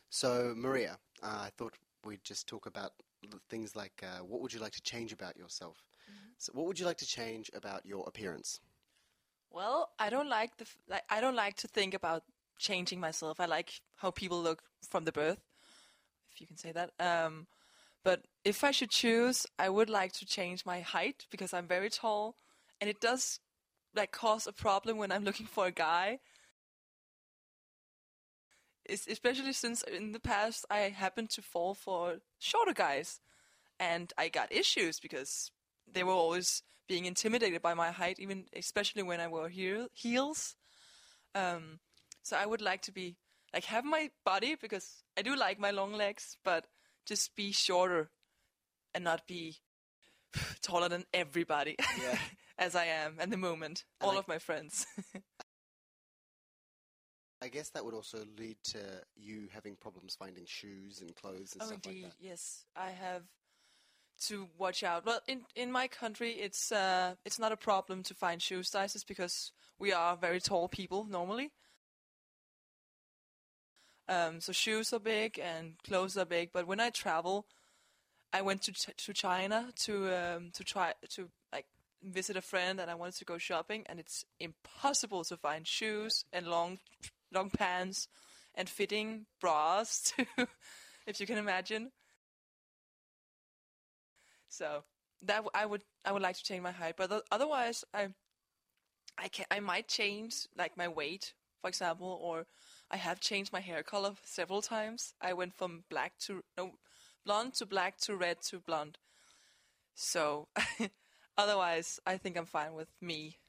So, Maria, I thought we'd just talk about things like what would you like to change about yourself? Mhm. So, what would you like to change about your appearance? Well, I don't like I don't like to think about changing myself. I like how people look from the birth, if you can say that. But if I should choose, I would like to change my height because I'm very tall, and it does cause a problem when I'm looking for a guy. Especially since in the past I happened to fall for shorter guys, and I got issues because they were always being intimidated by my height, even especially when I wore heels. Um, so I would like to be have my body because I do like my long legs, but just be shorter and not be taller than everybody Yeah. as I am at the moment. And All of my friends. I guess that would also lead to you having problems finding shoes and clothes and Oh, stuff like indeed, that. yes. I have to watch out. Well, in my country, it's not a problem to find shoe sizes because we are very tall people normally. So shoes are big and clothes are big. But when I travel, I went to China to try to visit a friend, and I wanted to go shopping, and it's impossible to find shoes and long pants and fitting bras, if you can imagine. So I would like to change my height, but otherwise I might change my weight, for example, or I have changed my hair color several times. I went from black to no blonde to black to red to blonde. So otherwise, I think I'm fine with me